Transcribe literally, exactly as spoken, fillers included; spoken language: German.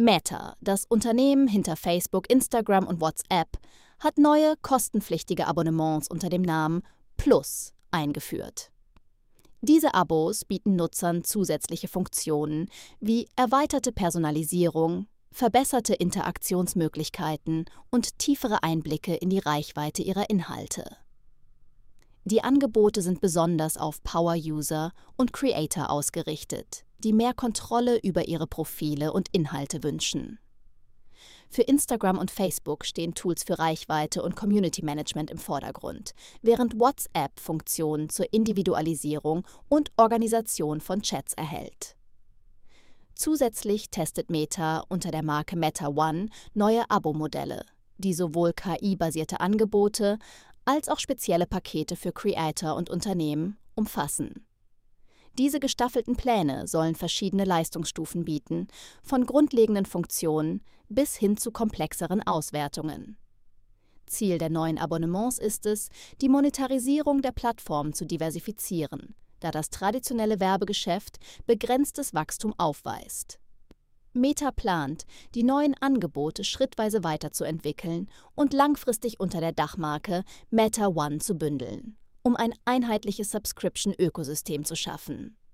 Meta, das Unternehmen hinter Facebook, Instagram und WhatsApp, hat neue kostenpflichtige Abonnements unter dem Namen Plus eingeführt. Diese Abos bieten Nutzern zusätzliche Funktionen wie erweiterte Personalisierung, verbesserte Interaktionsmöglichkeiten und tiefere Einblicke in die Reichweite ihrer Inhalte. Die Angebote sind besonders auf Power-User und Creator ausgerichtet, die mehr Kontrolle über ihre Profile und Inhalte wünschen. Für Instagram und Facebook stehen Tools für Reichweite und Community Management im Vordergrund, während WhatsApp Funktionen zur Individualisierung und Organisation von Chats erhält. Zusätzlich testet Meta unter der Marke Meta One neue Abo-Modelle, die sowohl K I-basierte Angebote als auch spezielle Pakete für Creator und Unternehmen umfassen. Diese gestaffelten Pläne sollen verschiedene Leistungsstufen bieten, von grundlegenden Funktionen bis hin zu komplexeren Auswertungen. Ziel der neuen Abonnements ist es, die Monetarisierung der Plattform zu diversifizieren, da das traditionelle Werbegeschäft begrenztes Wachstum aufweist. Meta plant, die neuen Angebote schrittweise weiterzuentwickeln und langfristig unter der Dachmarke Meta One zu bündeln, um ein einheitliches Subscription-Ökosystem zu schaffen.